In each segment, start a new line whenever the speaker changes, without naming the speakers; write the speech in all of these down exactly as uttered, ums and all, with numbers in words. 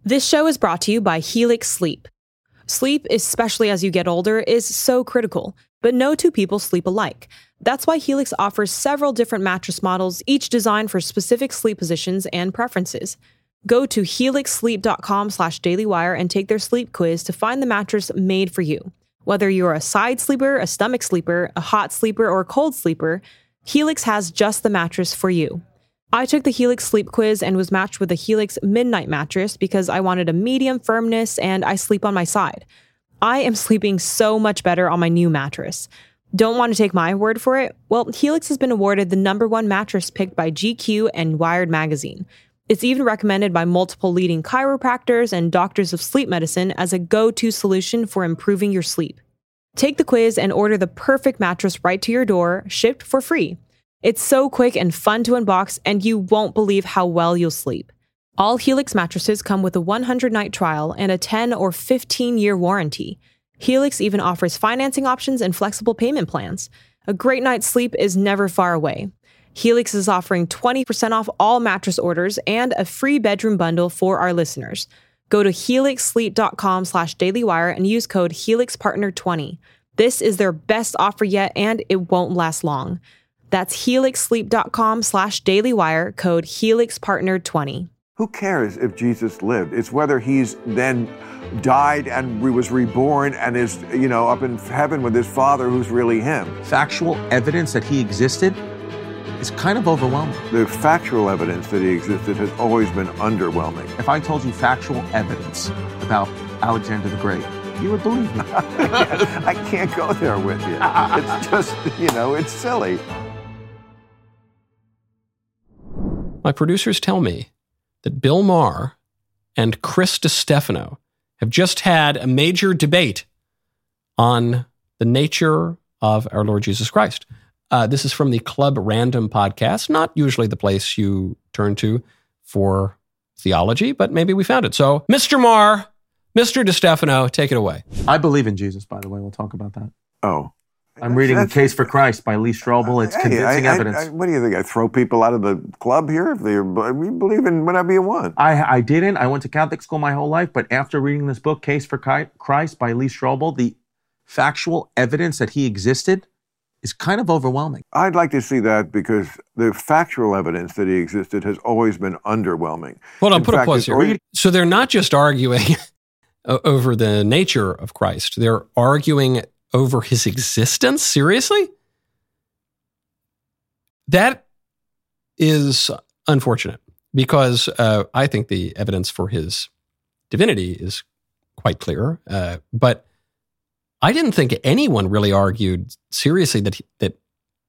This show is brought to you by Helix Sleep. Sleep, especially as you get older, is so critical, but no two people sleep alike. That's why Helix offers several different mattress models, each designed for specific sleep positions and preferences. Go to helixsleep.com slash dailywire and take their sleep quiz to find the mattress made for you. Whether you're a side sleeper, a stomach sleeper, a hot sleeper, or a cold sleeper, Helix has just the mattress for you. I took the Helix sleep quiz and was matched with the Helix Midnight mattress because I wanted a medium firmness and I sleep on my side. I am sleeping so much better on my new mattress. Don't want to take my word for it? Well, Helix has been awarded the number one mattress picked by G Q and Wired magazine. It's even recommended by multiple leading chiropractors and doctors of sleep medicine as a go-to solution for improving your sleep. Take the quiz and order the perfect mattress right to your door, shipped for free. It's so quick and fun to unbox, and you won't believe how well you'll sleep. All Helix mattresses come with a one hundred night trial and a ten or fifteen year warranty. Helix even offers financing options and flexible payment plans. A great night's sleep is never far away. Helix is offering twenty percent off all mattress orders and a free bedroom bundle for our listeners. Go to helixsleep.com slash dailywire and use code helixpartner twenty. This is their best offer yet, and it won't last long. That's helixsleep.com slash dailywire, code helixpartner twenty.
Who cares if Jesus lived? It's whether he's then died and was reborn and is, you know, up in heaven with his Father who's really him.
Factual evidence that he existed is kind of overwhelming.
The factual evidence that he existed has always been underwhelming.
If I told you factual evidence about Alexander the Great, you would believe me.
I can't go there with you. It's just, you know, it's silly.
My producers tell me that Bill Maher and Chris DiStefano have just had a major debate on the nature of our Lord Jesus Christ. Uh, this is from the Club Random podcast, not usually the place you turn to for theology, but maybe we found it. So, Mister Maher, Mister DiStefano, take it away.
I believe in Jesus, by the way. We'll talk about that.
Oh.
I'm reading That's, Case for Christ by Lee Strobel. It's hey, convincing
I, I,
evidence.
I, what do you think? I throw people out of the club here? If they we believe in whatever you want.
I, I didn't. I went to Catholic school my whole life, but after reading this book, Case for Christ by Lee Strobel, the factual evidence that he existed is kind of overwhelming.
I'd like to see that because the factual evidence that he existed has always been underwhelming.
Hold on,
in
put
fact,
a pause here. Always... So they're not just arguing over the nature of Christ. They're arguing over his existence? Seriously? That is unfortunate because uh, I think the evidence for his divinity is quite clear. Uh, but I didn't think anyone really argued seriously that he, that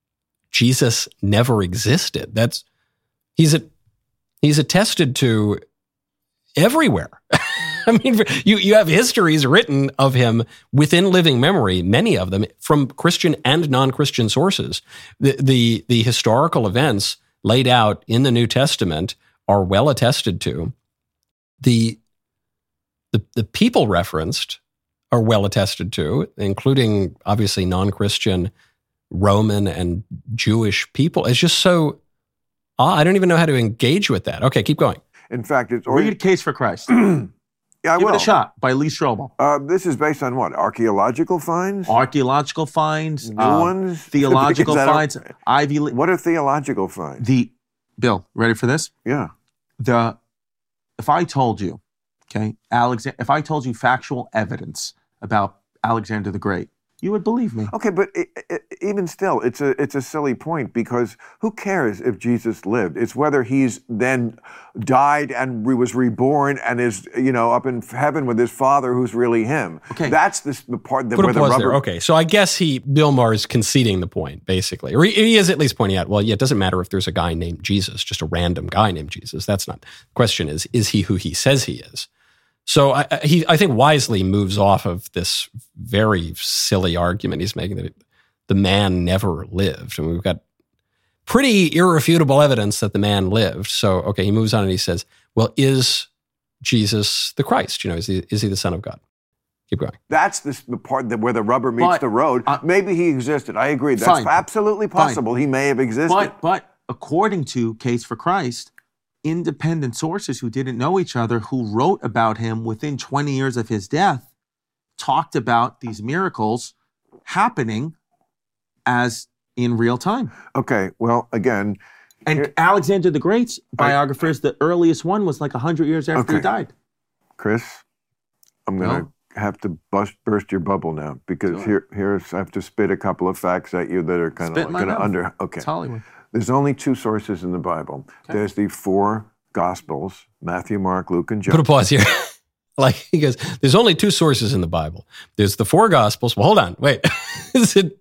Jesus never existed. That's he's a, he's attested to everywhere. I mean, you, you have histories written of him within living memory, many of them from Christian and non-Christian sources. The, the, the historical events laid out in the New Testament are well attested to. The, the, the people referenced are well attested to, including obviously non-Christian Roman and Jewish people. It's just so odd. I don't even know how to engage with that. Okay, keep going.
In fact, it's already...
Read Case for Christ.
Yeah, I
Give
will.
it a shot by Lee Strobel.
Uh, this is based on what? Archaeological finds?
Archaeological finds.
New
uh,
ones?
Theological finds.
A,
Ivy League.
What are theological finds?
The, Bill, ready for this?
Yeah.
The, if I told you, okay, Alexander, if I told you factual evidence about Alexander the Great, you would believe me.
Okay, but it, it, even still, it's a it's a silly point because who cares if Jesus lived? It's whether he's then died and was reborn and is, you know, up in heaven with his Father who's really him.
Okay.
That's the, the part that
Put
where
a
the
pause
rubber...
there. Okay, so I guess he, Bill Maher is conceding the point, basically. Or he, he is at least pointing out, well, yeah, it doesn't matter if there's a guy named Jesus, just a random guy named Jesus. That's not... The question is, is he who he says he is? So I, he, I think wisely moves off of this very silly argument he's making that the man never lived. And we've got pretty irrefutable evidence that the man lived. So, okay, he moves on and he says, well, is Jesus the Christ? You know, is he, is he the Son of God? Keep going.
That's the, the part that where the rubber meets
but,
the road. Uh, Maybe he existed. I agree. That's
fine.
absolutely possible.
Fine.
He may have existed.
But, but according to Case for Christ, independent sources who didn't know each other, who wrote about him within twenty years of his death, talked about these miracles happening as in real time.
Okay, well, again...
And here, Alexander the Great's biographers, I, the earliest one was like one hundred years after
okay.
he died.
Chris, I'm going to
No.
have to bust, burst your bubble now, because
Sure.
here, here's I have to spit a couple of facts at you that are kind
Spit
of
my
going to
mouth.
under... Okay.
It's Hollywood.
There's only two sources in the Bible.
Okay.
There's the four Gospels, Matthew, Mark, Luke, and John.
Put a pause here. Like he goes, there's only two sources in the Bible. There's the four Gospels. Well, hold on, wait. Is it?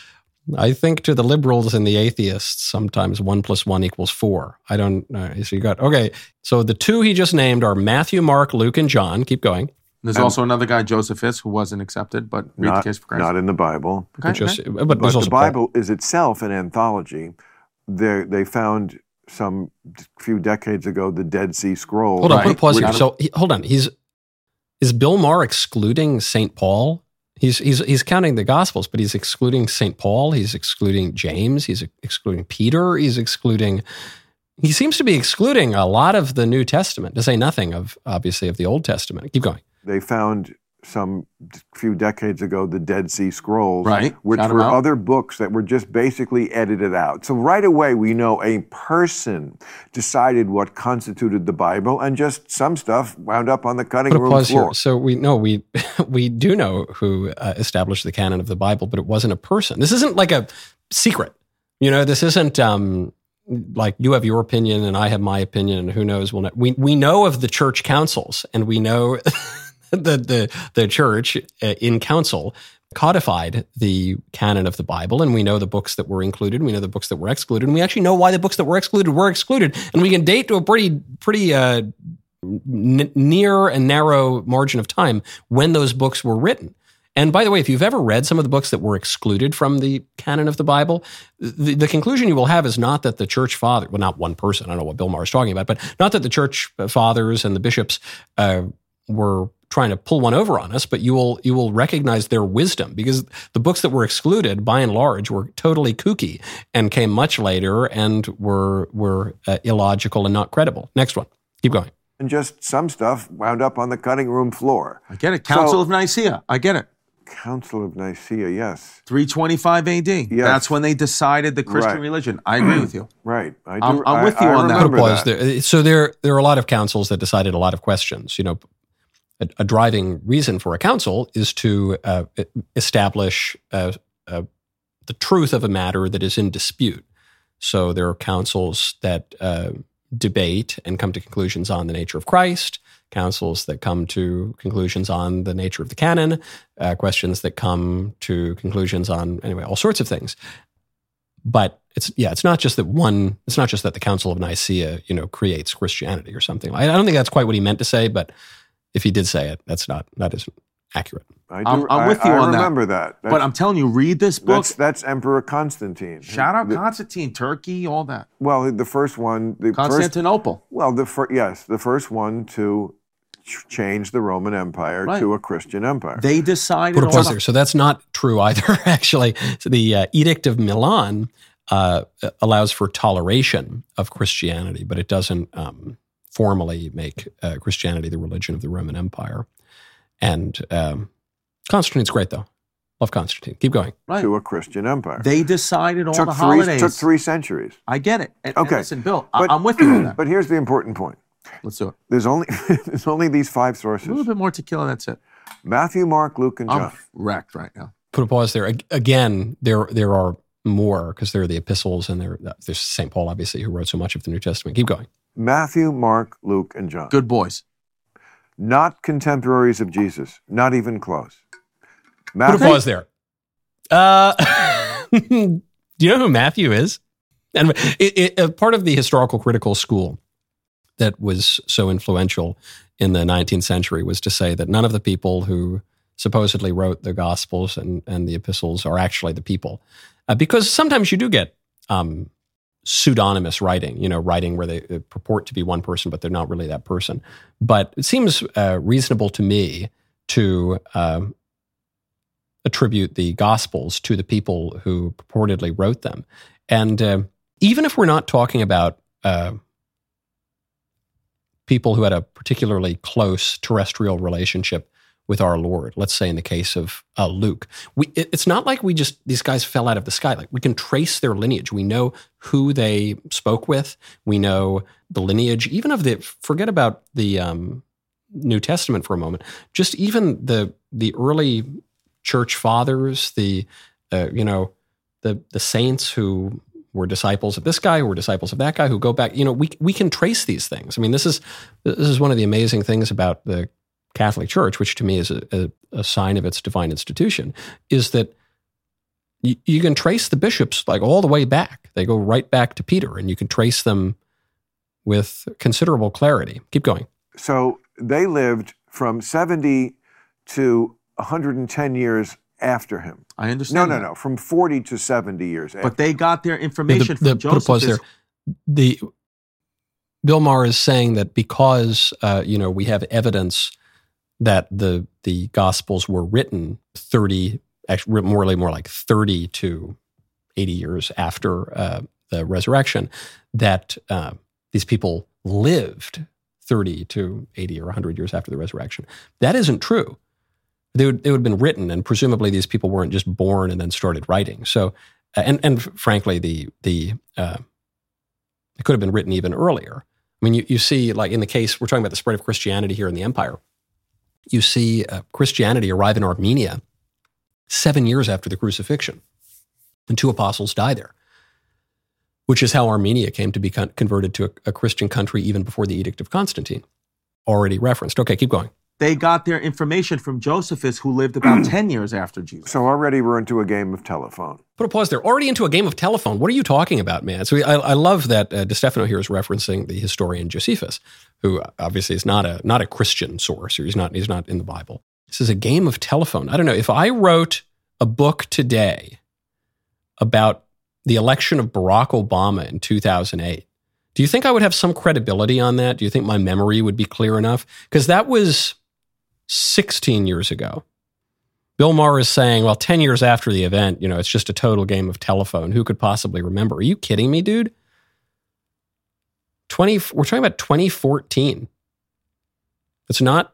I think to the liberals and the atheists, sometimes one plus one equals four. I don't know. So you got, okay. So the two he just named are Matthew, Mark, Luke, and John. Keep going.
There's
And-
also another guy, Josephus, who wasn't accepted, but read
Not,
the case for Christ.
not in the Bible.
okay,
Just,
okay.
but
But
there's
the
also Paul.
Bible is itself an anthology. They they found some few decades ago the Dead Sea Scrolls.
Hold on, put a
Right.
pause
Which-
here. So he, hold on. He's is Bill Maher excluding Saint Paul? He's he's he's counting the Gospels, but he's excluding Saint Paul. He's excluding James. He's excluding Peter. He's excluding. He seems to be excluding a lot of the New Testament, to say nothing of obviously of the Old Testament. Keep going.
They found some few decades ago the Dead Sea Scrolls,
Right.
which
Shout 'em
were
out.
other books that were just basically edited out. So right away we know a person decided what constituted the Bible, and just some stuff wound up on the cutting
Put a
room
pause
floor.
here. So we know we we do know who uh, established the canon of the Bible, but it wasn't a person. This isn't like a secret. You know, this isn't um, like you have your opinion and I have my opinion, and who knows? We'll know. We we know of the church councils, and we know the the the church uh, in council codified the canon of the Bible, and we know the books that were included, we know the books that were excluded, and we actually know why the books that were excluded were excluded, and we can date to a pretty pretty uh, n- near and narrow margin of time when those books were written. And by the way, if you've ever read some of the books that were excluded from the canon of the Bible, the, the conclusion you will have is not that the church father, well, not one person, I don't know what Bill Maher is talking about, but not that the church fathers and the bishops uh, were trying to pull one over on us, but you will you will recognize their wisdom, because the books that were excluded, by and large, were totally kooky and came much later and were were uh, illogical and not credible. Next one. Keep going.
And just some stuff wound up on the cutting room floor.
I get it. Council
So-
of Nicaea. I get it.
Council of Nicaea, yes.
three twenty-five A D.
Yes.
That's when they decided the Christian
Right.
religion. I agree with you.
Right. I
I'm-
do,
I'm with
I,
you
I
on that.
remember
Put a pause
that.
there. So there there are a lot of councils that decided a lot of questions. You know, a, a driving reason for a council is to uh, establish uh, uh, the truth of a matter that is in dispute. So there are councils that uh, debate and come to conclusions on the nature of Christ, councils that come to conclusions on the nature of the canon, uh, questions that come to conclusions on, anyway, all sorts of things. But it's, yeah, it's not just that one, it's not just that the Council of Nicaea, you know, creates Christianity or something. I, I don't think that's quite what he meant to say, but if he did say it, that's not, that isn't accurate.
I do,
I'm- I'm with
I,
you
I
on that.
remember that. That's,
But I'm telling you, read this book.
that's, that's Emperor Constantine.
Shout out
The-
Constantine, Turkey, all that.
Well, the first one, the first,
Constantinople.
well, the fir- yes, the first one to ch- change the Roman Empire
Right.
to a Christian empire.
They decided
Put a
all
pause
the-
there. So that's not true either, actually. So the uh, Edict of Milan uh, allows for toleration of Christianity, but it doesn't um, formally make uh, Christianity the religion of the Roman Empire. And um, Constantine's great, though. Love Constantine. Keep going.
Right.
to a Christian empire.
They decided all
took
the
three,
holidays.
took three centuries.
I get it. And, and
Okay.
listen, Bill, I-
But-
I'm with you on that.
But here's the important point.
Let's do it.
There's only there's only these five
A
sources:
little bit more tequila, that's it.
Matthew, Mark, Luke, and John.
I'm wrecked right now.
Put a pause there. Ag- Again, there there are more, because there are the epistles, and there there's Saint Paul, obviously, who wrote so much of the New Testament. Keep going.
Matthew, Mark, Luke, and John.
Good boys.
Not contemporaries of Jesus. Not even close.
Put a
Matthew,
pause there. Uh, do you know who Matthew is? And it, it, uh, part of the historical critical school that was so influential in the nineteenth century was to say that none of the people who supposedly wrote the Gospels and, and the epistles are actually the people. Uh, because sometimes you do get um, pseudonymous writing, you know, writing where they uh, purport to be one person, but they're not really that person. But it seems uh, reasonable to me to um, attribute the Gospels to the people who purportedly wrote them. And uh, even if we're not talking about uh, people who had a particularly close terrestrial relationship with our Lord. Let's say in the case of uh, Luke, we, it, it's not like we just, these guys fell out of the sky. Like we can trace their lineage. We know who they spoke with. We know the lineage, even of the, forget about the um, New Testament for a moment, just even the the early church fathers, the, uh, you know, the the saints who were disciples of this guy, who were disciples of that guy, who go back, you know, we we can trace these things. I mean, this is this is one of the amazing things about the Catholic Church, which to me is a, a, a sign of its divine institution, is that you, you can trace the bishops like all the way back. They go right back to Peter, and you can trace them with considerable clarity. Keep going.
So they lived from seventy to one hundred ten years after him.
I understand.
No,
that.
no, no. From forty to seventy years after.
But they got their information
the,
from
the, put a pause
Josephus.
there. The Bill Maher is saying that because uh, you know we have evidence that the the Gospels were written thirty, actually more really more like thirty to eighty years after uh, the resurrection, that uh, these people lived thirty to eighty or one hundred years after the resurrection. That isn't true. They would, they would have been written, and presumably these people weren't just born and then started writing. So, uh, and and frankly, the the uh, it could have been written even earlier. I mean, you, you see, like in the case, we're talking about the spread of Christianity here in the empire. You see uh, Christianity arrive in Armenia seven years after the crucifixion, and two apostles die there, which is how Armenia came to be con- converted to a, a Christian country even before the Edict of Constantine, already referenced. Okay, keep going.
They got their information from Josephus, who lived about ten years after Jesus.
So already we're into a game of telephone.
Put a pause there. Already into a game of telephone. What are you talking about, man? So I, I love that uh, DeStefano here is referencing the historian Josephus, who obviously is not a not a Christian source, or he's not he's not in the Bible. This is a game of telephone. I don't know if I wrote a book today about the election of Barack Obama in two thousand eight. Do you think I would have some credibility on that? Do you think my memory would be clear enough? Because that was sixteen years ago. Bill Maher is saying, well, ten years after the event, you know, it's just a total game of telephone. Who could possibly remember? Are you kidding me, dude? twenty we're talking about twenty fourteen. It's not,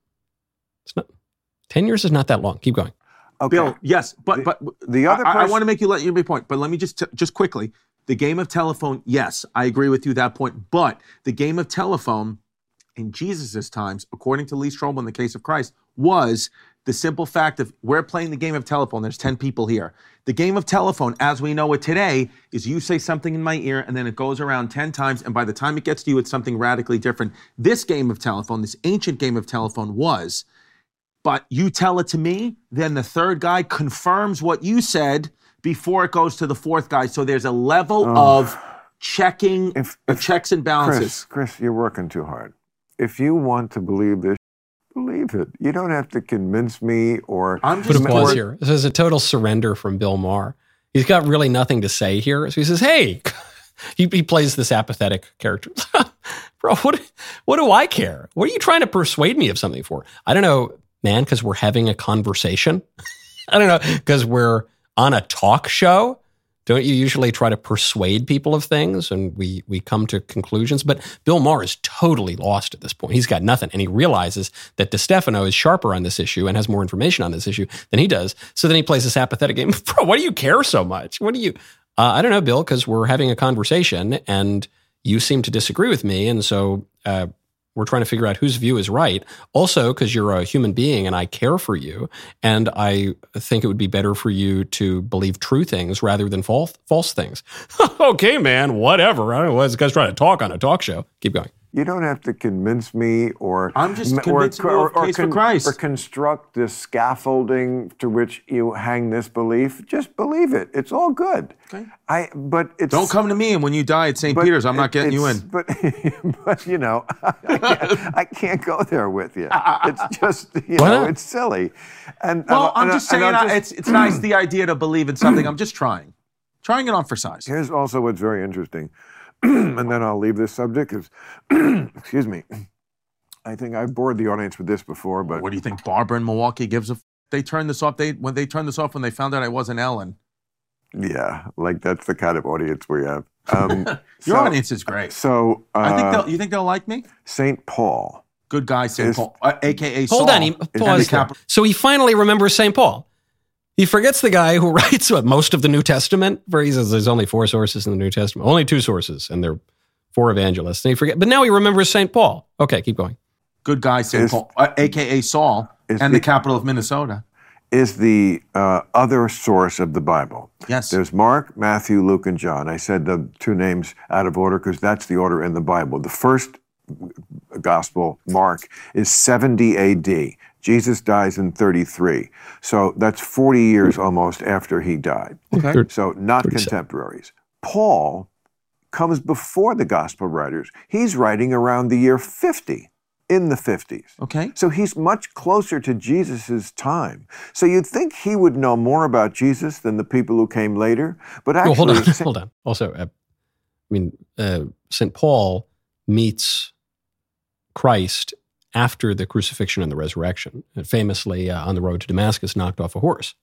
it's not, ten years is not that long. Keep going.
Okay.
Bill, yes, but
The-
but
the other
I, I
person-
want to make you let you make a point, but let me just t- just quickly. The game of telephone, yes, I agree with you that point. But the game of telephone in Jesus' times, according to Lee Strobel in the case of Christ, was the simple fact of we're playing the game of telephone. There's ten people here. The game of telephone, as we know it today, is you say something in my ear and then it goes around ten times. And by the time it gets to you, it's something radically different. This game of telephone, this ancient game of telephone was, but you tell it to me, then the third guy confirms what you said before it goes to the fourth guy. So there's a level
Oh.
of checking,
If-
the
if-
checks and balances.
Chris, Chris, you're working too hard. If you want to believe this, believe it. You don't have to convince me or...
I'm
Put
just
a pause
or-
here. This is a total surrender from Bill Maher. He's got really nothing to say here. So he says, hey, he, he plays this apathetic character. Bro, what, what do I care? What are you trying to persuade me of something for? I don't know, man, because we're having a conversation. I don't know, because we're on a talk show. Don't you usually try to persuade people of things and we we come to conclusions? But Bill Maher is totally lost at this point. He's got nothing. And he realizes that DeStefano is sharper on this issue and has more information on this issue than he does. So then he plays this apathetic game. Bro, why do you care so much? What do you... Uh, I don't know, Bill, because we're having a conversation and you seem to disagree with me. And so uh, we're trying to figure out whose view is right. Also, because you're a human being and I care for you. And I think it would be better for you to believe true things rather than false false things. Okay, man, whatever. I don't know what this guy's trying to talk on a talk show. Keep going.
You don't have to convince me or...
I'm just
or-
convincing you of case for Christ.
Or construct this scaffolding to which you hang this belief. Just believe it. It's all good.
Okay.
I, but it's...
Don't come to me, and when you die at Saint
but
Peter's, I'm not
it-
getting you
it's-
in.
But, but you know, I can't, I can't go there with you. It's just, you
Why
know,
not?
it's silly. And
Well,
and
I'm
I-
just
and
saying,
I'll
I-
just-
it's it's nice, the idea to believe in something. I'm just trying. Trying it on for size.
Here's also what's very interesting, and then I'll leave this subject, is, excuse me, I think I've bored the audience with this before, but
What do you think Barbara in Milwaukee gives a... F- they turned this off, they when they turned this off when they found out I wasn't Ellen.
yeah, like that's the kind of audience we have. Um,
Your
so,
audience is great.
So uh,
I think they'll, you think they'll like me?
Saint Paul.
Good guy, Saint
Is-
Paul, uh, A K A Saul.
Hold on, he
is
paused
the
there.
cap-
So he finally remembers Saint Paul. He forgets the guy who writes what, most of the New Testament, where he says there's only four sources in the New Testament, only two sources, and they're four evangelists. And he forget, but now he remembers Saint Paul. Okay, keep going.
Good guy, Saint
Is-
Paul, uh, A K A Saul,
is
and the,
the-
capital of Minnesota.
Is the uh, other source of the Bible.
Yes.
There's Mark, Matthew, Luke, and John. I said the two names out of order because that's the order in the Bible. The first gospel, Mark, is seventy A D. Jesus dies in thirty-three. So that's forty years almost after he died.
Okay.
So not
thirty-seven.
contemporaries. Paul comes before the gospel writers. He's writing around the year fifty, in the fifties.
Okay.
So he's much closer to Jesus' time. So you'd think he would know more about Jesus than the people who came later. But actually,
Well, hold on,
Saint-
hold on. Also, uh, I mean, uh, Saint Paul meets Christ after the crucifixion and the resurrection, and famously uh, on the road to Damascus, knocked off a horse.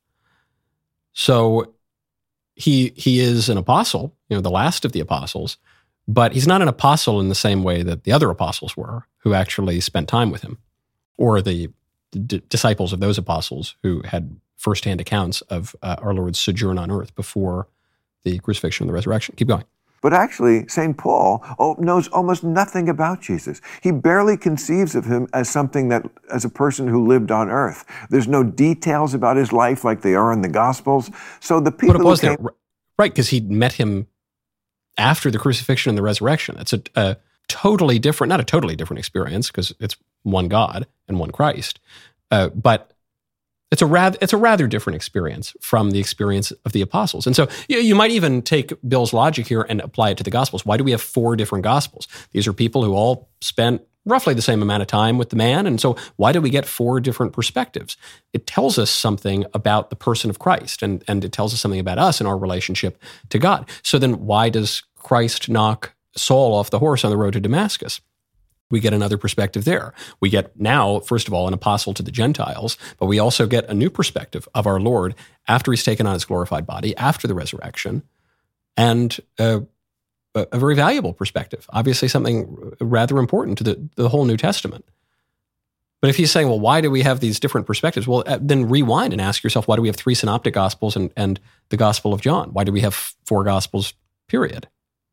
So he he is an apostle, you know, the last of the apostles, but he's not an apostle in the same way that the other apostles were, who actually spent time with him, or the, the d- disciples of those apostles who had firsthand accounts of uh, our Lord's sojourn on earth before the crucifixion and the resurrection. Keep going.
But actually, Saint Paul oh, knows almost nothing about Jesus. He barely conceives of him as something that, as a person who lived on earth. There's no details about his life like they are in the Gospels. So the people
But it was
who
there,
came,
r- right? Because he met him after the crucifixion and the resurrection. It's a, a totally different, not a totally different experience, because it's one God and one Christ, uh, but it's a rather it's a rather different experience from the experience of the apostles. And so you, you might even take Bill's logic here and apply it to the Gospels. Why do we have four different Gospels? These are people who all spent roughly the same amount of time with the man. And so why do we get four different perspectives? It tells us something about the person of Christ, and, and it tells us something about us and our relationship to God. So then why does Christ knock Saul off the horse on the road to Damascus? We get another perspective there. We get now, first of all, an apostle to the Gentiles, but we also get a new perspective of our Lord after he's taken on his glorified body, after the resurrection, and uh, a, a very valuable perspective, obviously something rather important to the, the whole New Testament. But if he's saying, well, why do we have these different perspectives? Well, then rewind and ask yourself, why do we have three synoptic gospels and, and the Gospel of John? Why do we have four gospels, period?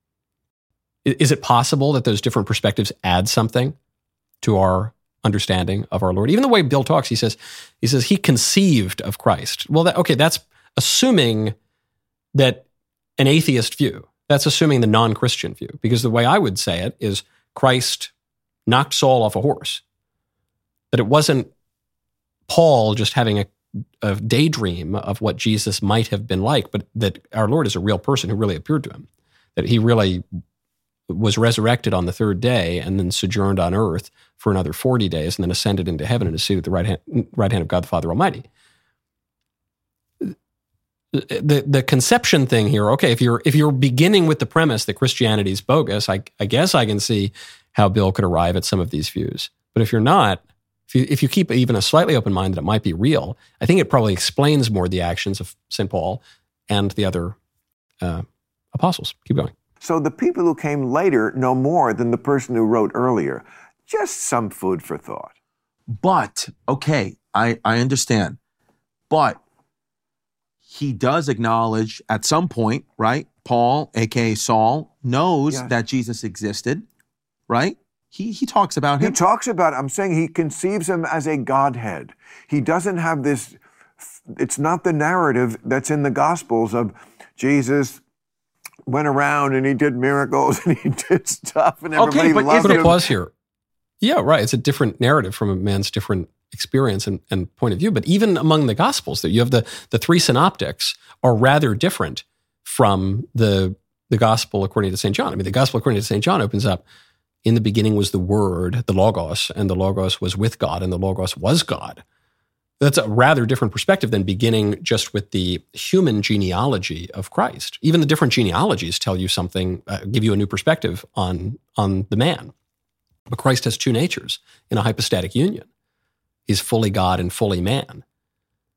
Is it possible that those different perspectives add something to our understanding of our Lord? Even the way Bill talks, he says, he says he conceived of Christ. Well, that, okay, that's assuming that an atheist view. That's assuming the non-Christian view, because the way I would say it is Christ knocked Saul off a horse. That it wasn't Paul just having a, a daydream of what Jesus might have been like, but that our Lord is a real person who really appeared to him. That he really was resurrected on the third day and then sojourned on earth for another forty days and then ascended into heaven and is seated at the right hand, right hand of God the Father Almighty. The the conception thing here, okay, if you're if you're beginning with the premise that Christianity is bogus, I, I guess I can see how Bill could arrive at some of these views. But if you're not, if you, if you keep even a slightly open mind that it might be real, I think it probably explains more the actions of Saint Paul and the other uh, apostles. Keep going.
So the people who came later know more than the person who wrote earlier. Just some food for thought.
But, okay, I, I understand. But he does acknowledge at some point, right? Paul, a k a. Saul, knows
Yes.
that Jesus existed, right? He he talks about
He
him.
talks about, I'm saying he conceives him as a Godhead. He doesn't have this, it's not the narrative that's in the Gospels of Jesus went around and he did miracles and he did stuff and
Okay,
everybody
but
loved
is
Put
there-
a
him.
pause here. Yeah, right. It's a different narrative from a man's different experience and, and point of view. But even among the Gospels, that you have the, the three synoptics are rather different from the, the Gospel according to Saint John. I mean, the Gospel according to Saint John opens up, in the beginning was the Word, the Logos, and the Logos was with God, and the Logos was God. That's a rather different perspective than beginning just with the human genealogy of Christ. Even the different genealogies tell you something, uh, give you a new perspective on, on the man. But Christ has two natures in a hypostatic union. He's fully God and fully man.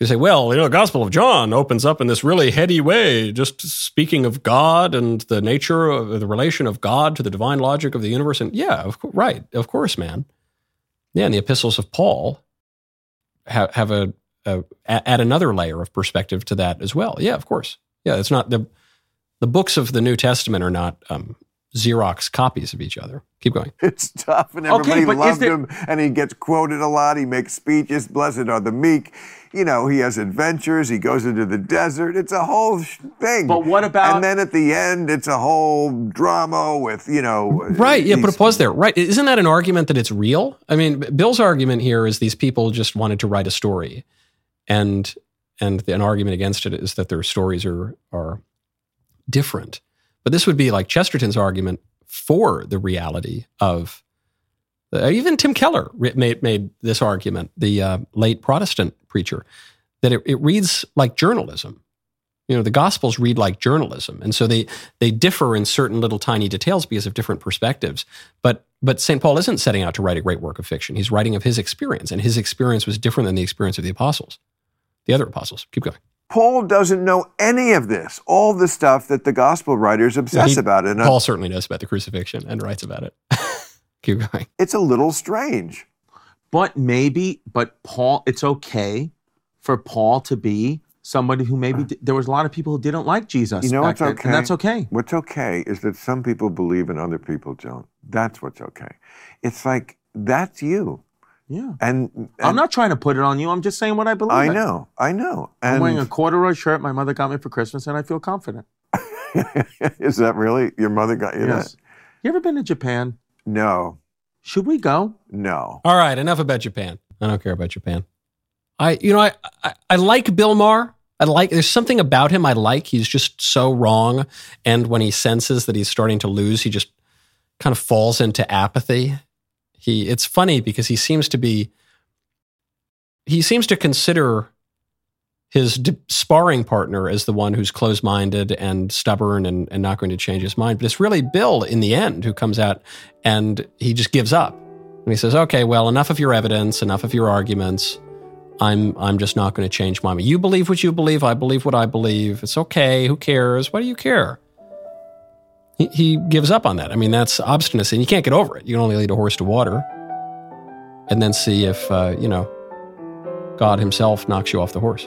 you say, well, you know, the Gospel of John opens up in this really heady way, just speaking of God and the nature of the relation of God to the divine logic of the universe. And yeah, of course, right. Of course, man. Yeah. And the epistles of Paul have, have a, a, add another layer of perspective to that as well. Yeah, of course. Yeah. It's not the, the books of the New Testament are not um, Xerox copies of each other. Keep going.
It's tough, and everybody
okay,
loved
there...
him, and he gets quoted a lot. He makes speeches, blessed are the meek. You know, he has adventures. He goes into the desert. It's a whole thing.
But what about...
And then at the end, it's a whole drama with, you know...
Right, yeah, put a pause there. Right, isn't that an argument that it's real? I mean, Bill's argument here is these people just wanted to write a story. And and an argument against it is that their stories are are different. But this would be like Chesterton's argument for the reality of, uh, even Tim Keller made, made this argument, the uh, late Protestant preacher, that it, it reads like journalism. You know, the Gospels read like journalism. And so they they differ in certain little tiny details because of different perspectives. But but Saint Paul isn't setting out to write a great work of fiction. He's writing of his experience, and his experience was different than the experience of the apostles, the other apostles. Keep going.
Paul doesn't know any of this, all the stuff that the gospel writers obsess
he,
about. And
Paul certainly knows about the crucifixion and writes about it. Keep going.
It's a little strange.
But maybe, but Paul, it's okay for Paul to be somebody who maybe, there was a lot of people who didn't like Jesus.
You know what's
then,
okay?
And that's okay.
What's okay is that some people believe and other people don't. That's what's okay. It's like, that's you.
Yeah.
And, and
I'm not trying to put it on you. I'm just saying what I believe
I
in.
know. I know. And
I'm wearing a corduroy shirt my mother got me for Christmas, and I feel confident.
Is that really? Your mother got you
Yes.
that?
You ever been to Japan?
No.
Should we go?
No.
All right, enough about Japan. I don't care about Japan. I, you know, I, I, I like Bill Maher. I like, there's something about him I like. He's just so wrong. And when he senses that he's starting to lose, he just kind of falls into apathy. He, it's funny because he seems to be, he seems to consider his d- sparring partner as the one who's closed-minded and stubborn and, and not going to change his mind. But it's really Bill in the end who comes out and he just gives up. And he says, okay, well, enough of your evidence, enough of your arguments. I'm I'm just not going to change my mind. You believe what you believe. I believe what I believe. It's okay. Who cares? Why do you care? He, he gives up on that. I mean, that's obstinacy, and you can't get over it. You can only lead a horse to water and then see if, uh, you know, God himself knocks you off the horse.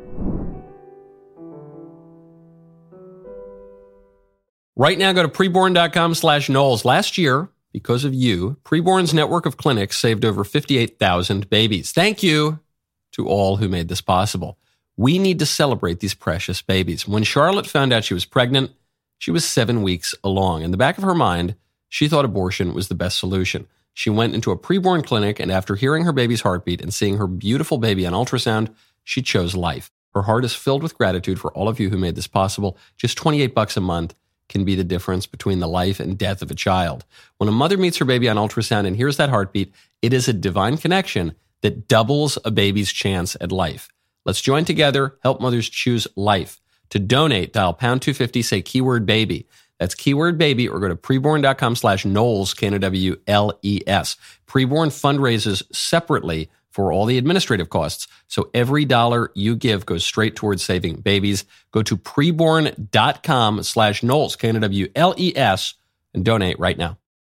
Right now, go to preborn.com slash Knowles. Last year, because of you, Preborn's network of clinics saved over fifty-eight thousand babies. Thank you to all who made this possible. We need to celebrate these precious babies. When Charlotte found out she was pregnant, she was seven weeks along. In the back of her mind, she thought abortion was the best solution. She went into a preborn clinic, and after hearing her baby's heartbeat and seeing her beautiful baby on ultrasound, she chose life. Her heart is filled with gratitude for all of you who made this possible. Just twenty-eight bucks a month can be the difference between the life and death of a child. When a mother meets her baby on ultrasound and hears that heartbeat, it is a divine connection that doubles a baby's chance at life. Let's join together, help mothers choose life. To donate, dial pound two fifty, say keyword baby. That's keyword baby, or go to preborn.com slash Knowles, K N O W L E S. Preborn fundraises separately for all the administrative costs, so every dollar you give goes straight towards saving babies. Go to preborn.com slash Knowles, K N O W L E S, and donate right now.